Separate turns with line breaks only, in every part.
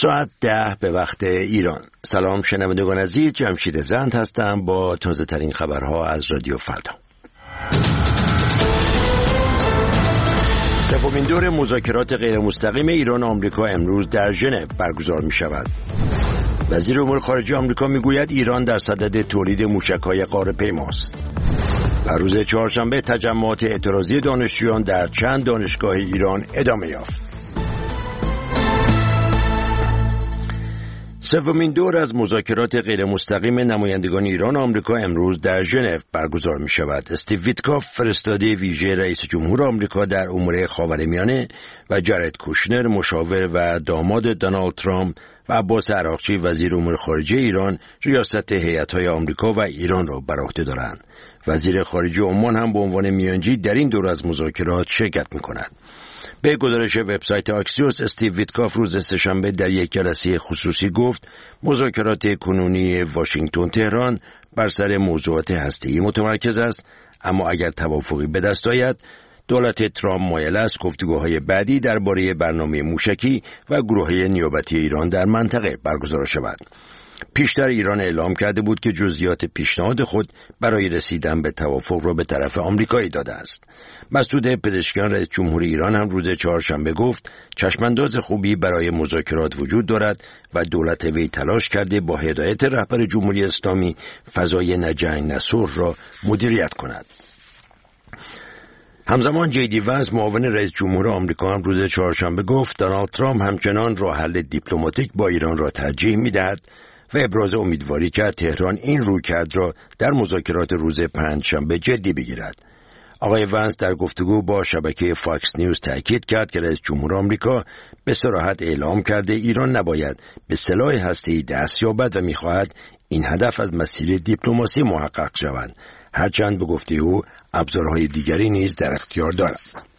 ساعت 10 به وقت ایران. سلام شنوندگان عزیز، جمشید زند هستم با تازه ترین خبرها از رادیو فردا. سومین دور مذاکرات غیر مستقیم ایران و آمریکا امروز در ژنو برگزار می شود. وزیر امور خارجه آمریکا می گوید ایران در صدد تولید موشک‌های غاره‌پیماست. و روز چهارشنبه تجمعات اعتراضی دانشجویان در چند دانشگاه ایران ادامه یافت. سومین دور از مذاکرات غیر مستقیم نمایندگان ایران و آمریکا امروز در ژنو برگزار می شود. استیو ویتکاف فرستاده ویژه رئیس جمهور آمریکا در امور خاورمیانه و جارد کوشنر مشاور و داماد دونالد ترامپ و عباس عراقچی وزیر امور خارجه ایران ریاست هیئت‌های آمریکا و ایران را بر عهده دارند. وزیر خارجه عمان هم به عنوان میانجی در این دور از مذاکرات شرکت می‌کند. به گزارش وبسایت آکسیوس، استیو ویتکاف روز سه‌شنبه در یک جلسه خصوصی گفت مذاکرات کنونی واشنگتن تهران بر سر موضوعات هسته‌ای متمرکز است، اما اگر توافقی به دست آید دولت ترامپ مایل است گفتگوهای بعدی درباره برنامه موشکی و گروه‌های نیابتی ایران در منطقه برگزار شود. پیشتر ایران اعلام کرده بود که جزئیات پیشنهاد خود برای رسیدن به توافق را به طرف آمریکا داده است. مسعود پزشکیان رئیس جمهور ایران هم روز چهارشنبه گفت چشمانداز خوبی برای مذاکرات وجود دارد و دولت وی تلاش کرده با هدایت رهبر جمهوری اسلامی فضای نه جنگ نه صلح را مدیریت کند. همزمان جی ونس معاون رئیس جمهور آمریکا هم روز چهارشنبه گفت دونالد ترامپ همچنان راه حل دیپلماتیک با ایران را ترجیح می‌دهد و ابراز امیدواری کرد تهران این رویکرد را در مذاکرات روز پنجشنبه جدی بگیرد. آقای ونس در گفتگو با شبکه فاکس نیوز تأکید کرد که رئیس جمهور آمریکا به صراحت اعلام کرده ایران نباید به سلاح هسته‌ای دست یابد و می‌خواهد این هدف از مسیر دیپلماسی محقق شود، هرچند به گفته او ابزارهای دیگری نیز در اختیار دارد.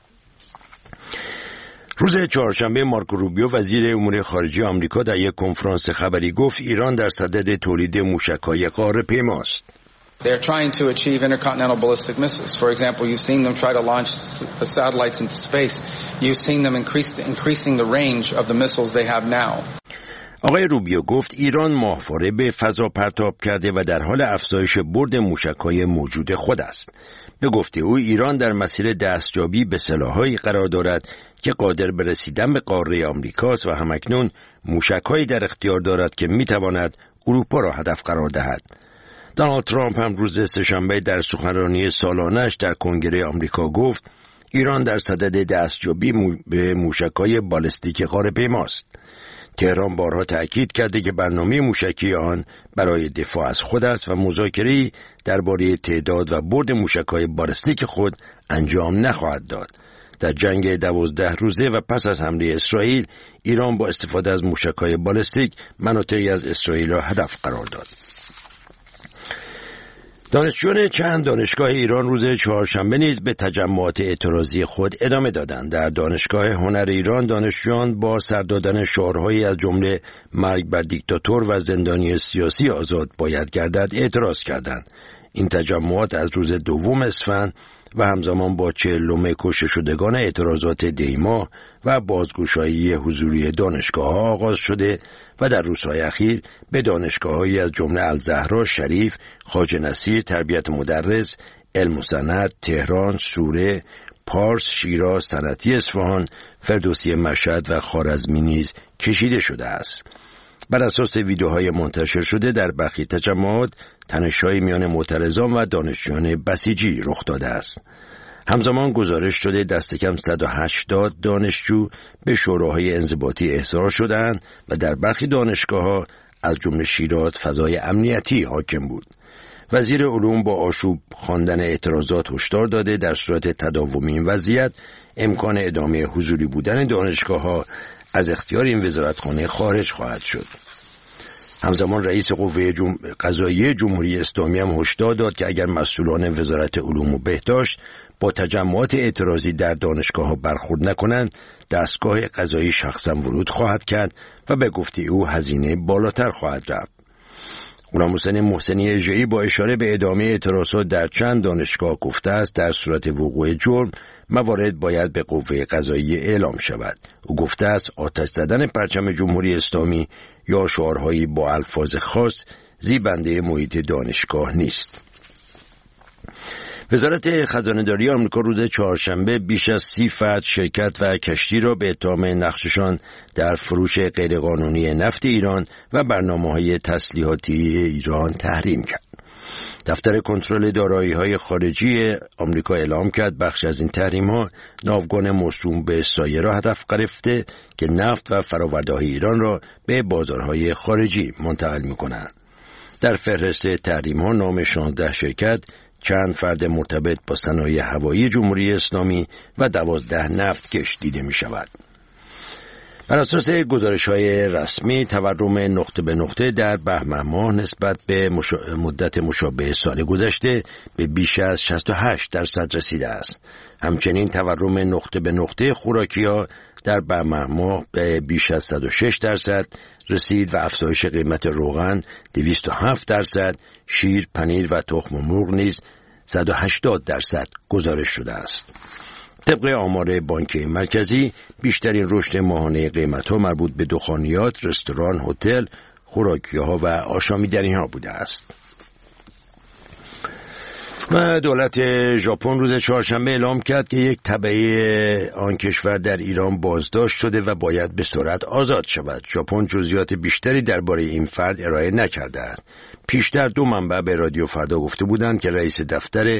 روز چهارشنبه مارکو روبیو وزیر امور خارجه آمریکا در یک کنفرانس خبری گفت ایران در صدد تولید موشک‌های غاره‌پیماست.
They're trying to achieve intercontinental ballistic missiles. For example, you've seen them try to launch satellites into space. You've seen them increasing the range of the missiles they have now.
آقای روبیو گفت ایران ماهواره به فضا پرتاب کرده و در حال افزایش برد موشک‌های موجود خود است. به گفته او ایران در مسیر دستیابی به سلاح‌هایی قرار دارد که قادر به رسیدن به قاره آمریکاست و همکنون موشک‌هایی در اختیار دارد که می‌تواند اروپا را هدف قرار دهد. دونالد ترامپ هم روز سه‌شنبه در سخنرانی سالانه‌اش در کنگره آمریکا گفت ایران در صدد دستیابی به موشک‌های بالستیک غاره‌پیماست. تهران بارها تأکید کرده که برنامه موشکی آن برای دفاع از خود است و مذاکره‌ای درباره تعداد و برد موشک‌های بالستیک خود انجام نخواهد داد. در جنگ 12 روزه و پس از حمله اسرائیل، ایران با استفاده از موشک‌های بالستیک مناطقی از اسرائیل را هدف قرار داد. دانشجویان چند دانشگاه ایران روز چهارشنبه نیز به تجمعات اعتراضی خود ادامه دادند. در دانشگاه هنر ایران دانشجویان با سر دادن شعارهایی از جمله مرگ بر دیکتاتور و زندانی سیاسی آزاد باید گردد اعتراض کردند. این تجمعات از روز دوم اسفند و همزمان با 40 کشته شدگان اعتراضات دیما و بازگشایی حضوری دانشگاه‌ها آغاز شده و در روزهای اخیر به دانشگاه‌هایی از جمله الزهرا، شریف، خواجه نصیر، تربیت مدرس، علم و صنعت، تهران، سوره، پارس، شیراز، صنعتی اصفهان، فردوسی مشهد و خوارزمی نیز کشیده شده است. بر اساس ویدیوهای منتشر شده در برخی تجمعات تنش‌های میان معترضان و دانشجویان بسیجی رخ داده است. همزمان گزارش شده دست کم 180 دانشجو به شوراهای انضباطی احضار شدند و در برخی دانشگاه‌ها از جمله شیراز فضای امنیتی حاکم بود. وزیر علوم با آشوب خواندن اعتراضات هشدار داده در صورت تداوم این وضعیت امکان ادامه حضوری بودن دانشگاه‌ها از اختیار این وزارتخانه خارج خواهد شد. همزمان رئیس قوه قضاییه جمهوری اسلامی هم هشدار داد که اگر مسئولان وزارت علوم و بهداشت با تجمعات اعتراضی در دانشگاه‌ها برخورد نکنند، دستگاه قضایی شخصا ورود خواهد کرد و به گفته او هزینه بالاتر خواهد رفت. غلام حسین محسنی اژه‌ای با اشاره به ادامه اعتراضات در چند دانشگاه گفته است در صورت وقوع جرم موارد باید به قوه قضاییه اعلام شود. او گفته است آتش زدن پرچم جمهوری اسلامی یا شعارهایی با الفاظ خاص زیبنده محیط دانشگاه نیست. وزارت خزانه‌داری آمریکا روز چهارشنبه بیش از 30 فرد شرکت و کشتی را به اتهام نقششان در فروش غیرقانونی نفت ایران و برنامه‌های تسلیحاتی ایران تحریم کرد. دفتر کنترل دارایی‌های خارجی آمریکا اعلام کرد بخش از این تحریم‌ها ناوگان موسوم به سایه را هدف گرفته که نفت و فرآورده‌های ایران را به بازارهای خارجی منتقل می‌کنند. در فهرست تحریم‌ها نام 16 شرکت، چند فرد مرتبط با صنایع هوایی جمهوری اسلامی و 12 نفتکش دیده می شود. بر اساس گزارش‌های رسمی تورم نقطه به نقطه در بهمن ماه نسبت به مدت مشابه سال گذشته به بیش از 68% رسیده است. همچنین تورم نقطه به نقطه خوراکی‌ها در بهمن ماه به بیش از 106% رسید و افزایش قیمت روغن 207%، شیر، پنیر و تخم مرغ نیز 180% گزارش شده است. طبق آمار بانک مرکزی بیشترین رشد ماهانه قیمت‌ها مربوط به دخانیات، رستوران، هتل، خوراکی‌ها و آشامیدنی‌ها بوده است. و دولت ژاپن روز چهارشنبه اعلام کرد که یک تبعه آن کشور در ایران بازداشت شده و باید به سرعت آزاد شود. ژاپن جزئیات بیشتری درباره این فرد ارائه نکرده است. پیشتر 2 منبع به رادیو فردا گفته بودند که رئیس دفتر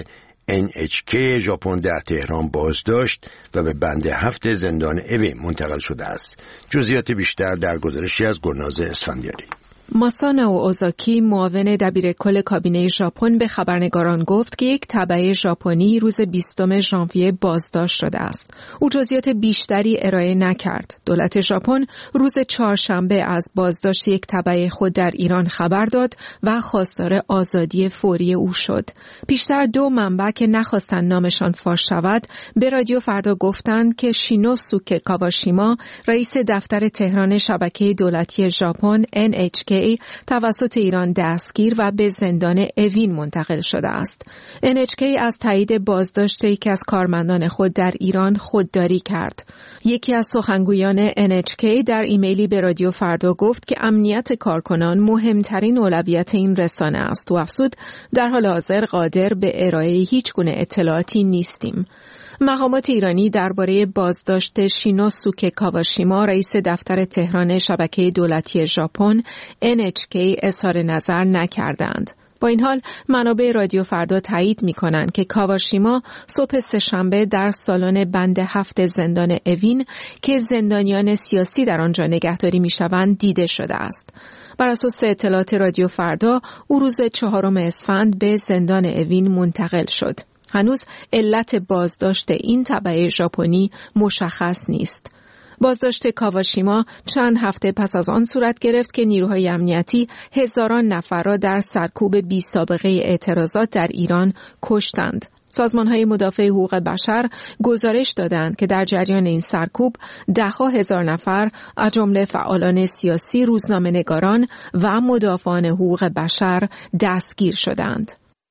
NHK ژاپن در تهران بازداشت و به بند 7 زندان اوین منتقل شده است. جزئیات بیشتر در گزارشی از گلناز اسفندیاری.
ماسانو اوزاکی معاون دبیرکل کابینه ژاپن به خبرنگاران گفت که یک تبعه ژاپنی روز 20 ژانویه بازداشت شده است. او جزئیات بیشتری ارائه نکرد. دولت ژاپن روز چهارشنبه از بازداشت یک تبعه خود در ایران خبر داد و خواستار آزادی فوری او شد. پیشتر 2 منبع که نخواستند نامشان فاش شود به رادیو فردا گفتند که شینوسوکه کاواشیما رئیس دفتر تهران شبکه دولتی ژاپن NHK توسط ایران دستگیر و به زندان اوین منتقل شده است. NHK از تایید بازداشت یکی از کارمندان خود در ایران خودداری کرد. یکی از سخنگویان NHK در ایمیلی به رادیو فردا گفت که امنیت کارکنان مهمترین اولویت این رسانه است و افزود در حال حاضر قادر به ارائه هیچ گونه اطلاعاتی نیستیم. مقامات ایرانی درباره بازداشت شینوسوکه کاواشیما رئیس دفتر تهران شبکه دولتی ژاپن NHK اظهار نظر نکردند. با این حال منابع رادیو فردا تایید می‌کنند که کاواشیما صبح سه‌شنبه در سالن بند 7 زندان اوین که زندانیان سیاسی در آنجا نگهداری می‌شوند دیده شده است. بر اساس اطلاعات رادیو فردا او روز 4 اسفند به زندان اوین منتقل شد. هنوز علت بازداشت این تبعه ژاپنی مشخص نیست. بازداشت کاواشیما چند هفته پس از آن صورت گرفت که نیروهای امنیتی هزاران نفر را در سرکوب بی سابقه اعتراضات در ایران کشتند. سازمان‌های مدافع حقوق بشر گزارش دادند که در جریان این سرکوب 10,000 نفر از جمله فعالان سیاسی، روزنامه‌نگاران و مدافعان حقوق بشر دستگیر شدند.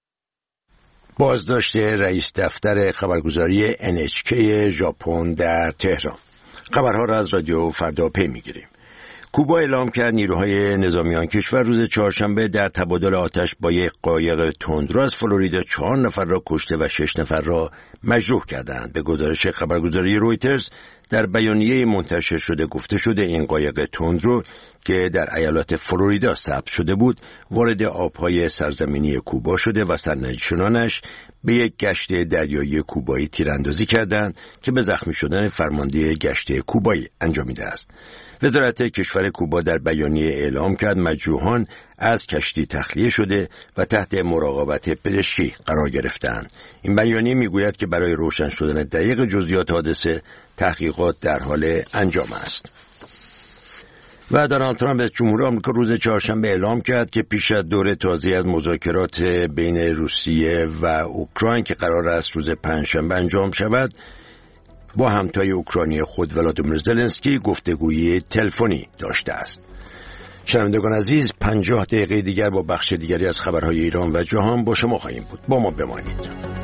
بازداشت رئیس دفتر خبرگزاری NHK ژاپن در تهران. خبرها را از رادیو فردا پی می‌گیریم. کوبا اعلام کرد نیروهای نظامی آن کشور روز چهارشنبه در تبادل آتش با یک قایق تندرو از فلوریدا 4 نفر را کشته و 6 نفر را مجروح کردند. به گزارش خبرگزاری رویترز در بیانیه منتشر شده گفته شده این قایق تندرو که در ایالات فلوریدا ثبت شده بود وارد آبهای سرزمینی کوبا شده و سرنشینانش به یک گشت دریایی کوبایی تیراندازی کردند که به زخمی شدن فرمانده گشت کوبایی انجامیده است. وزارت کشور کوبا در بیانیه اعلام کرد مجروحان از کشتی تخلیه شده و تحت مراقبت پزشکی قرار گرفتند. این بیانیه میگوید که برای روشن شدن دقیق جزئیات حادثه تحقیقات در حال انجام است. و دونالد ترامپ جمهوری آمریکا روز چهارشنبه اعلام کرد که پیش از دور تازه از مذاکرات بین روسیه و اوکراین که قرار است روز پنجشنبه انجام شود با همتای اوکراینی خود ولادیمیر زلنسکی گفتگوی تلفنی داشته است. شنوندگان عزیز 50 دقیقه دیگر با بخش دیگری از خبرهای ایران و جهان با شما خواهیم بود. با ما بمانید.